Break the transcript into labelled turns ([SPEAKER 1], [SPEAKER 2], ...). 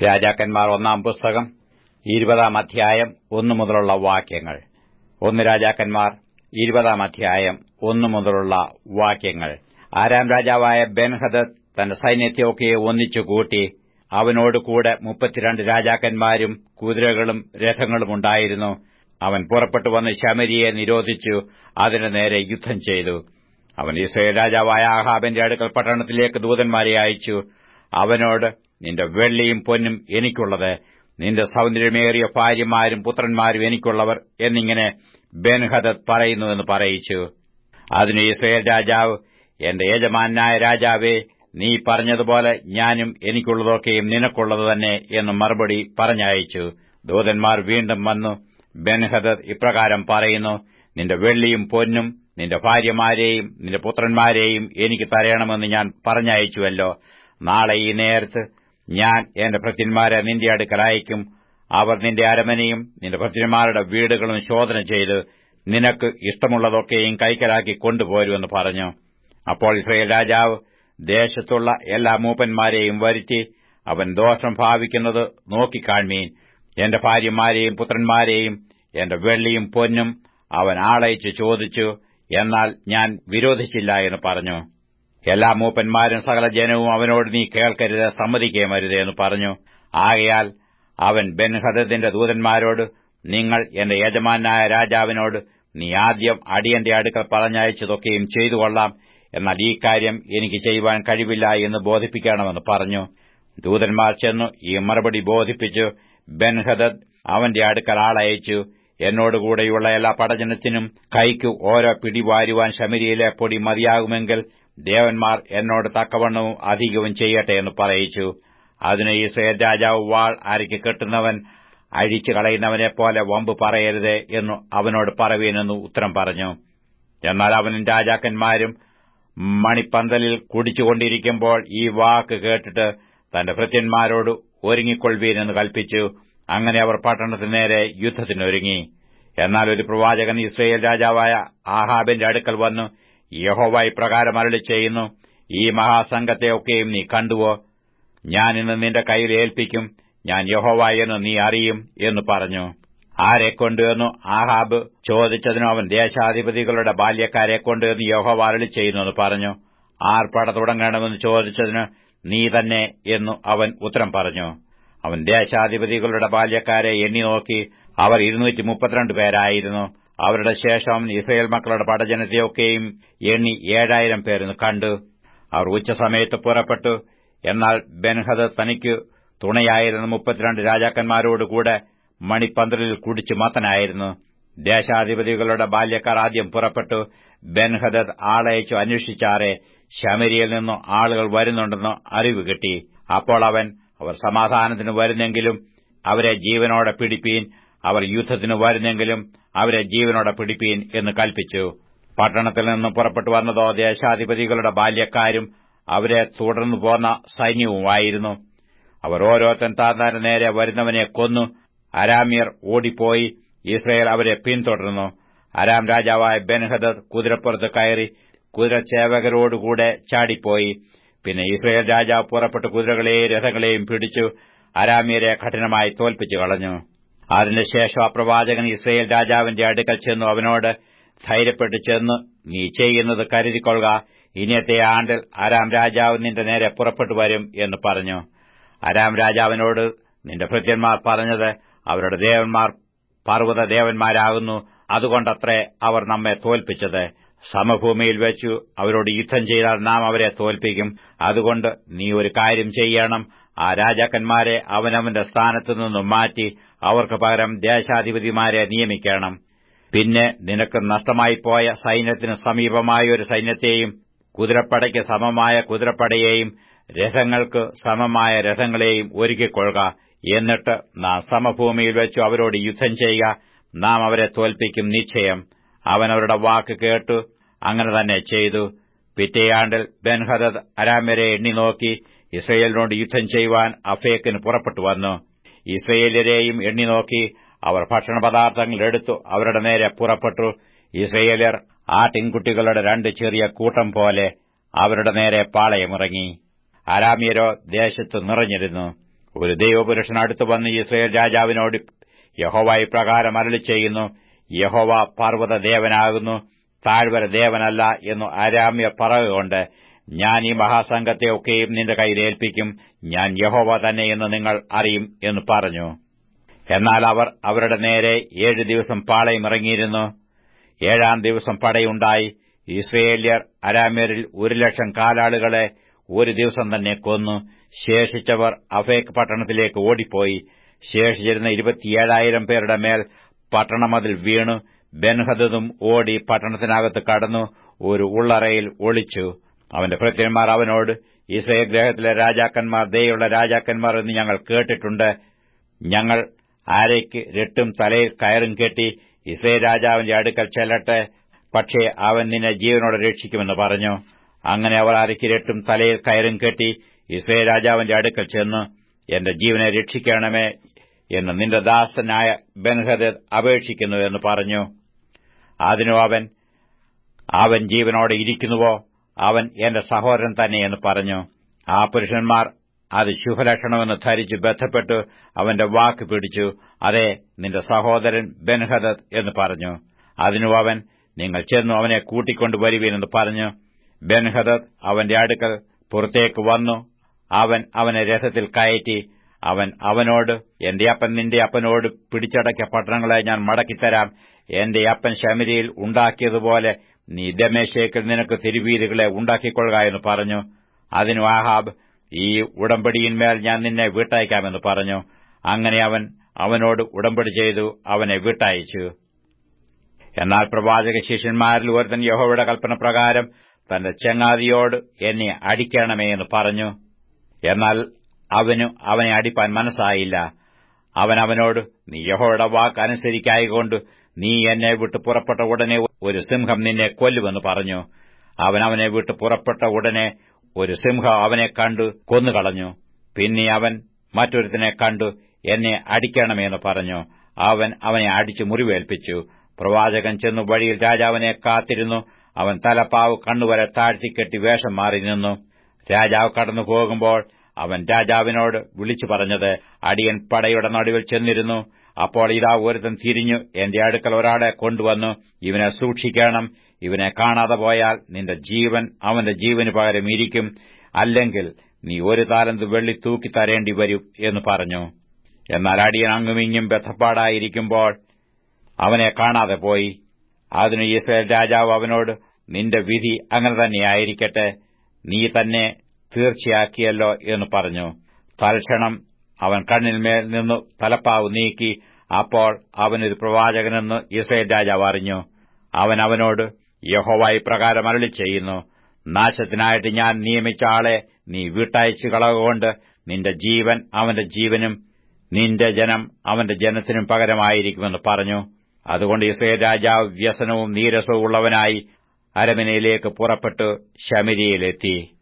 [SPEAKER 1] രാജാക്കന്മാർ 1 പുസ്തകം 20 അധ്യായം 1 മുതലുള്ള വാക്യങ്ങൾ. 1 രാജാക്കന്മാർ 20 അധ്യായം 1 മുതലുള്ള വാക്യങ്ങൾ. ആരാം രാജാവായ ബെൻഹദദ് തന്റെ സൈന്യത്തെയൊക്കെ ഒന്നിച്ചുകൂട്ടി. അവനോടുകൂടെ 32 രാജാക്കന്മാരും കുതിരകളും രഥങ്ങളും ഉണ്ടായിരുന്നു. അവൻ പുറപ്പെട്ടു വന്ന് ശമര്യയെ നിരോധിച്ചു അതിന്റെ നേരെ യുദ്ധം ചെയ്തു. അവൻ യിസ്രായേൽ രാജാവായ ആഹാബിന്റെ അടുക്കൽ പട്ടണത്തിലേക്ക് ദൂതന്മാരെ അയച്ചു. അവനോട്, നിന്റെ വെള്ളിയും പൊന്നും എനിക്കുള്ളത്, നിന്റെ സൗന്ദര്യമേറിയ ഭാര്യമാരും പുത്രന്മാരും എനിക്കുള്ളവർ എന്നിങ്ങനെ ബെൻഹദദ് പറയുന്നുവെന്ന് പറയിച്ചു. അതിന് യിസ്രായേൽ രാജാവ്, എന്റെ യജമാനായ രാജാവേ, നീ പറഞ്ഞതുപോലെ ഞാനും എനിക്കുള്ളതൊക്കെയും നിനക്കുള്ളത് തന്നെ എന്ന് മറുപടി പറഞ്ഞയച്ചു. ദൂതന്മാർ വീണ്ടും വന്നു, ബെൻഹദദ് ഇപ്രകാരം പറയുന്നു, നിന്റെ വെള്ളിയും പൊന്നും നിന്റെ ഭാര്യമാരെയും നിന്റെ പുത്രന്മാരെയും എനിക്ക് തരണമെന്ന് ഞാൻ പറഞ്ഞയച്ചുവല്ലോ. നാളെ ഈ നേരത്ത് ഞാൻ എന്റെ ഭൃത്യന്മാരെ നിന്റെ അടുക്കൽ അയക്കും. അവർ നിന്റെ അരമനയും നിന്റെ ഭൃത്യന്മാരുടെ വീടുകളും ശോധന ചെയ്ത് നിനക്ക് ഇഷ്ടമുള്ളതൊക്കെയും കൈക്കലാക്കി കൊണ്ടുപോരുമെന്ന് പറഞ്ഞു. അപ്പോൾ യിസ്രായേൽ രാജാവ് ദേശത്തുള്ള എല്ലാ മൂപ്പന്മാരെയും വരുത്തി, അവൻ ദോഷം ഭാവിക്കുന്നത് നോക്കിക്കാൺമീൻ. എന്റെ ഭാര്യമാരെയും പുത്രന്മാരെയും എന്റെ വെള്ളിയും പൊന്നും അവൻ ആളയച്ചു ചോദിച്ചു, എന്നാൽ ഞാൻ വിരോധിച്ചില്ല എന്ന് പറഞ്ഞു. എല്ലാ മൂപ്പന്മാരും സകല ജനവും അവനോട്, നീ കേൾക്കരുത്, സമ്മതിക്കേമരുത് എന്ന് പറഞ്ഞു. ആകയാൽ അവൻ ബെൻഹദദിന്റെ ദൂതന്മാരോട്, നിങ്ങൾ എന്റെ യജമാനായ രാജാവിനോട്, നീ ആദ്യം അടിയന്റെ അടുക്കൽ പറഞ്ഞയച്ചതൊക്കെയും ചെയ്തുകൊള്ളാം, എന്നാൽ ഈ കാര്യം എനിക്ക് ചെയ്യുവാൻ കഴിവില്ല എന്ന് ബോധിപ്പിക്കണമെന്ന് പറഞ്ഞു. ദൂതന്മാർ ചെന്നു ഈ മറുപടി ബോധിപ്പിച്ചു. ബെൻഹദദ് അവന്റെ അടുക്കൽ ആളയച്ചു, എന്നോടുകൂടെയുള്ള എല്ലാ പടജനത്തിനും കൈക്ക് ഓരോ പിടി വാരുവാൻ ശമര്യയിലെ പൊടി മതിയാകുമെങ്കിൽ ദേവന്മാർ എന്നോട് തക്കവണ്ണവും അധികവും ചെയ്യട്ടെ എന്ന് പറയിച്ചു. അതിന് യിസ്രായേൽ രാജാവ്, വാൾ അരയ്ക്ക് കെട്ടുന്നവൻ അഴിച്ചു കളയുന്നവനെപ്പോലെ വമ്പ് പറയരുതേ എന്ന് അവനോട് പറവീനെന്ന് ഉത്തരം പറഞ്ഞു. എന്നാൽ അവനും രാജാക്കന്മാരും മണിപ്പന്തലിൽ കുടിച്ചുകൊണ്ടിരിക്കുമ്പോൾ ഈ വാക്ക് കേട്ടിട്ട് തന്റെ ഭൃത്യന്മാരോട് ഒരുങ്ങിക്കൊള്ളുവീനെന്ന് കൽപ്പിച്ചു. അങ്ങനെ അവർ പട്ടണത്തിന് നേരെ യുദ്ധത്തിനൊരുങ്ങി. എന്നാൽ ഒരു പ്രവാചകൻ യിസ്രായേൽ രാജാവായ ആഹാബിന്റെ അടുക്കൽ വന്നു, യഹോവ ഇപ്രകാരം അരുളിച്ചെയ്യുന്നു, ഈ മഹാസംഘത്തെയൊക്കെയും നീ കണ്ടുവോ? ഞാൻ ഇന്ന് നിന്റെ കയ്യിൽ ഏൽപ്പിക്കും. ഞാൻ യഹോവ എന്ന് നീ അറിയും എന്ന് പറഞ്ഞു. ആരെക്കൊണ്ട് എന്ന് ആഹാബ് ചോദിച്ചതിനു അവൻ, ദേശാധിപതികളുടെ ബാല്യക്കാരെക്കൊണ്ട് എന്ന് യഹോവ അരുളിച്ചെയ്യുന്നു പറഞ്ഞു. ആർ പട തുടങ്ങണമെന്ന് ചോദിച്ചതിന്, നീ തന്നെ എന്നു അവൻ ഉത്തരം പറഞ്ഞു. അവൻ ദേശാധിപതികളുടെ ബാല്യക്കാരെ എണ്ണി നോക്കി. അവർ 232 പേരായിരുന്നു. അവരുടെ ശേഷം യിസ്രായേൽ മക്കളുടെ പടജനത്തെയൊക്കെയും എണ്ണി 7000 പേരെന്ന് കണ്ടു. അവർ ഉച്ചസമയത്ത് പുറപ്പെട്ടു. എന്നാൽ ബെൻഹദദ് തനിക്ക് തുണയായിരുന്ന 32 രാജാക്കന്മാരോടുകൂടെ മണിപ്പന്തലിൽ കുടിച്ചു മത്തനായിരുന്നു. ദേശാധിപതികളുടെ ബാല്യക്കാർ ആദ്യം പുറപ്പെട്ടു. ബെൻഹദദ് ആളയച്ചു അന്വേഷിച്ചാറെ ശമര്യയിൽ നിന്നു ആളുകൾ വരുന്നുണ്ടെന്ന് അറിവ് കിട്ടി. അപ്പോൾ അവർ സമാധാനത്തിന് വരുന്നെങ്കിലും അവരെ ജീവനോടെ പിടിപ്പീൻ, അവർ യുദ്ധത്തിന് വരുന്നെങ്കിലും അവരെ ജീവനോടെ പിടിപ്പീൻ എന്ന് കൽപ്പിച്ചു. പട്ടണത്തിൽ നിന്ന് പുറപ്പെട്ടു വന്നതോ ദേശാധിപതികളുടെ ബാല്യക്കാരും അവരെ തുടർന്നു പോന്ന സൈന്യവുമായിരുന്നു. അവർ ഓരോരുത്തൻ താന്താന്റെ നേരെ വരുന്നവനെ കൊന്നു. അരാമ്യർ ഓടിപ്പോയി. യിസ്രായേൽ അവരെ പിന്തുടർന്നു. അരാം രാജാവായ ബെൻഹദദ് കുതിരപ്പുറത്ത് കയറി കുതിരച്ചേവകരോടുകൂടെ ചാടിപ്പോയി. പിന്നെ യിസ്രായേൽ രാജാവ് പുറപ്പെട്ട് കുതിരകളെയും രഥങ്ങളെയും പിടിച്ചു അരാമ്യരെ കഠിനമായി തോൽപ്പിച്ചു കളഞ്ഞു. അതിനുശേഷം ആ പ്രവാചകൻ യിസ്രായേൽ രാജാവിന്റെ അടുക്കൽ ചെന്നു അവനോട്, ധൈര്യപ്പെട്ടു ചെന്ന് നീ ചെയ്യുന്നത് കരുതിക്കൊള്ളുക. ഇനിയത്തെ ആണ്ടിൽ അരാം രാജാവ് നിന്റെ നേരെ പുറപ്പെട്ടു വരും എന്ന് പറഞ്ഞു. അരാം രാജാവിനോട്, നിന്റെ ഭൃത്യന്മാർ പറഞ്ഞത് അവരുടെ ദേവന്മാർ പർവ്വത ദേവന്മാരാകുന്നു, അതുകൊണ്ടത്രേ അവർ നമ്മെ തോൽപ്പിച്ചത്. സമഭൂമിയിൽ വെച്ചു അവരോട് യുദ്ധം ചെയ്താൽ നാം അവരെ തോൽപ്പിക്കും. അതുകൊണ്ട് നീ ഒരു കാര്യം ചെയ്യണം, ആ രാജാക്കന്മാരെ അവനവന്റെ സ്ഥാനത്തുനിന്നും മാറ്റി അവർക്ക് പകരം ദേശാധിപതിമാരെ നിയമിക്കണം. പിന്നെ നിനക്ക് നഷ്ടമായിപ്പോയ സൈന്യത്തിന് സമീപമായ ഒരു സൈന്യത്തെയും കുതിരപ്പടയ്ക്ക് സമമായ കുതിരപ്പടയെയും രഥങ്ങൾക്ക് സമമായ രഥങ്ങളെയും ഒരുക്കിക്കൊള്ളുക. എന്നിട്ട് നാം സമഭൂമിയിൽ വെച്ചു അവരോട് യുദ്ധം ചെയ്യുക. നാം അവരെ തോൽപ്പിക്കും നിശ്ചയം. അവൻ അവരുടെ വാക്ക് കേട്ടു. അങ്ങനെ തന്നെ ചെയ്തു. പിറ്റേയാണ്ടിൽ ബെൻഹദദ് അരാമ്യരെ എണ്ണി നോക്കി യിസ്രായേലിനോട് യുദ്ധം ചെയ്യുവാൻ അഫേക്കിന് പുറപ്പെട്ടു വന്നു. യിസ്രായേല്യരെയും എണ്ണി നോക്കി. അവർ ഭക്ഷണപദാർത്ഥങ്ങൾ എടുത്തു അവരുടെ നേരെ പുറപ്പെട്ടു. യിസ്രായേല്യർ ആട്ടിൻകുട്ടികളുടെ 2 ചെറിയ കൂട്ടം പോലെ അവരുടെ നേരെ പാളയമിറങ്ങി. അരാമ്യരോ ദേശത്ത് നിറഞ്ഞിരുന്നു. ഒരു ദൈവപുരുഷൻ അടുത്തു വന്ന് യിസ്രായേൽ രാജാവിനോട്, യഹോവ ഇപ്രകാരം അരുളിച്ചെയ്യുന്നു, യഹോവ പർവ്വതദേവനാകുന്നു, താഴ്വര ദേവനല്ല എന്നു അരാമ്യർ പറയുകൊണ്ട് ഞാൻ ഈ മഹാസംഘത്തെ ഒക്കെയും നിന്റെ കയ്യിൽ ഏൽപ്പിക്കും. ഞാൻ യഹോവ തന്നെ എന്ന് നിങ്ങൾ അറിയും എന്ന് പറഞ്ഞു. എന്നാൽ അവർ അവരുടെ നേരെ 7 ദിവസം പാളയമിറങ്ങിയിരുന്നു. 7-ാം ദിവസം പടയുണ്ടായി. ഇസ്രായേല്യർ അരാമ്യരിൽ 1,00,000 കാലാളുകളെ ഒരു ദിവസം തന്നെ കൊന്നു. ശേഷിച്ചവർ അഫേക്ക് പട്ടണത്തിലേക്ക് ഓടിപ്പോയി. ശേഷിച്ചിരുന്ന 27,000 പേരുടെ മേൽ പട്ടണമതിൽ വീണു. ബെൻഹദദും ഓടി പട്ടണത്തിനകത്ത് കടന്നു ഒരു ഉള്ളറയിൽ ഒളിച്ചു. അവന്റെ ഭൃത്യന്മാർ അവനോട്, ഇസ്രായേൽ ഗൃഹത്തിലെ രാജാക്കന്മാർ ദയുള്ള രാജാക്കന്മാർ എന്ന് ഞങ്ങൾ കേട്ടിട്ടുണ്ട്. ഞങ്ങൾ ആരയ്ക്ക് രട്ടും തലയിൽ കയറും കെട്ടി ഇസ്രായേൽ രാജാവിന്റെ അടുക്കൽ ചെല്ലട്ടെ, പക്ഷേ അവൻ നിന്നെ ജീവനോടെ രക്ഷിക്കുമെന്ന് പറഞ്ഞു. അങ്ങനെ അവർ ആരയ്ക്ക് രട്ടും തലയിൽ കയറും കെട്ടി ഇസ്രായേൽ രാജാവിന്റെ അടുക്കൽ ചെന്നു, എന്റെ ജീവനെ രക്ഷിക്കണമേ എന്ന് നിന്റെ ദാസനായ ബെൻഹദദ് അപേക്ഷിക്കുന്നു എന്ന് പറഞ്ഞു. അതിനു അവൻ ജീവനോടെ ഇരിക്കുന്നുവോ? അവൻ എന്റെ സഹോദരൻ തന്നെ എന്ന് പറഞ്ഞു. ആ പുരുഷന്മാർ അത് ശുഭലക്ഷണമെന്ന് ധരിച്ച് ബന്ധപ്പെട്ടു അവന്റെ വാക്ക് പിടിച്ചു. അതെ, നിന്റെ സഹോദരൻ ബെൻഹദദ് എന്ന് പറഞ്ഞു. അതിനു അവൻ, നിങ്ങൾ ചെന്നു അവനെ കൂട്ടിക്കൊണ്ടുവരുവീനെന്ന് പറഞ്ഞു. ബെൻഹദദ് അവന്റെ അടുക്കൽ പുറത്തേക്ക് വന്നു. അവൻ അവനെ രഥത്തിൽ കയറ്റി. അവനോട്, എന്റെ അപ്പൻ നിന്റെ അപ്പനോട് പിടിച്ചടക്കിയ പട്ടണങ്ങളെ ഞാൻ മടക്കിത്തരാം. എന്റെ അപ്പൻ ശമര്യയിൽ ഉണ്ടാക്കിയതുപോലെ നീ ദമ്മേശെക്കിൽ നിനക്ക് തിരുവീതികളെ ഉണ്ടാക്കിക്കൊള്ളുക എന്ന് പറഞ്ഞു. അതിനു ആഹാബ്, ഈ ഉടമ്പടിയിന്മേൽ ഞാൻ നിന്നെ വിട്ടയക്കാമെന്ന് പറഞ്ഞു. അങ്ങനെ അവനോട് ഉടമ്പടി ചെയ്തു അവനെ വിട്ടയച്ചു. എന്നാൽ പ്രവാചക ശിഷ്യന്മാരിൽ ഒരുത്തൻ യഹോവയുടെ കൽപ്പന പ്രകാരം തന്റെ ചങ്ങാതിയോട്, എന്നെ അടിക്കണമേ എന്ന് പറഞ്ഞു. എന്നാൽ അവനെ അടിപ്പാൻ മനസ്സായില്ല. അവനോട്, നീ യഹോവയുടെ വാക്ക് അനുസരിക്കായികൊണ്ട് നീ എന്നെ വിട്ട് പുറപ്പെട്ട ഉടനെ ഒരു സിംഹം നിന്നെ കൊല്ലുമെന്ന് പറഞ്ഞു. അവനെ വിട്ട് പുറപ്പെട്ട ഉടനെ ഒരു സിംഹം അവനെ കണ്ടു കൊന്നുകളഞ്ഞു. പിന്നെ അവൻ മറ്റൊരുത്തനെ കണ്ടു, എന്നെ അടിക്കണമെന്ന് പറഞ്ഞു. അവനെ അടിച്ചു മുറിവേൽപ്പിച്ചു. പ്രവാചകൻ ചെന്നു വഴിയിൽ രാജാവിനെ കാത്തിരുന്നു. അവൻ തലപ്പാവ് കണ്ണുവരെ താഴ്ത്തിക്കെട്ടി വേഷം മാറി നിന്നു. രാജാവ് കടന്നു പോകുമ്പോൾ അവൻ രാജാവിനോട് വിളിച്ചു പറഞ്ഞത്, അടിയൻ പടയുടെ നടുവിൽ ചെന്നിരുന്നു. അപ്പോൾ ഇതാ ഒരുത്തൻ തിരിഞ്ഞു എന്റെ അടുക്കൽ ഒരാളെ കൊണ്ടുവന്നു, ഇവനെ സൂക്ഷിക്കണം. ഇവനെ കാണാതെ പോയാൽ നിന്റെ ജീവൻ അവന്റെ ജീവന് പകരം ഇരിക്കും, അല്ലെങ്കിൽ നീ 1 താലന്ത് വെള്ളി തൂക്കി തരേണ്ടി വരും എന്ന് പറഞ്ഞു. എന്നാൽ അടിയൻ അങ്ങുമിങ്ങും ബദ്ധപ്പാടായിരിക്കുമ്പോൾ അവനെ കാണാതെ പോയി. അതിന് യിസ്രായേൽ രാജാവ് അവനോട്, നിന്റെ വിധി അങ്ങനെ തന്നെയായിരിക്കട്ടെ, നീ തന്നെ തീർച്ചയാക്കിയല്ലോ എന്ന് പറഞ്ഞു. തൽക്ഷണം അവൻ കണ്ണിന്മേൽ നിന്നു തലപ്പാവ് നീക്കി. അപ്പോൾ അവനൊരു പ്രവാചകനെന്ന് യിസ്രായേൽ രാജാവ് അറിഞ്ഞു. അവനോട്, യഹോവ ഇപ്രകാരം അരുളിച്ചെയ്യുന്നു, നാശത്തിനായിട്ട് ഞാൻ നിയമിച്ച ആളെ നീ വിട്ടയച്ചു കളകൊണ്ട് നിന്റെ ജീവൻ അവന്റെ ജീവനും നിന്റെ ജനം അവന്റെ ജനത്തിനും പകരമായിരിക്കുമെന്ന് പറഞ്ഞു. അതുകൊണ്ട് യിസ്രായേൽ രാജാവ് വ്യസനവും നീരസവും ഉള്ളവനായി അരമനയിലേക്ക് പുറപ്പെട്ടു ശമര്യയിലെത്തി.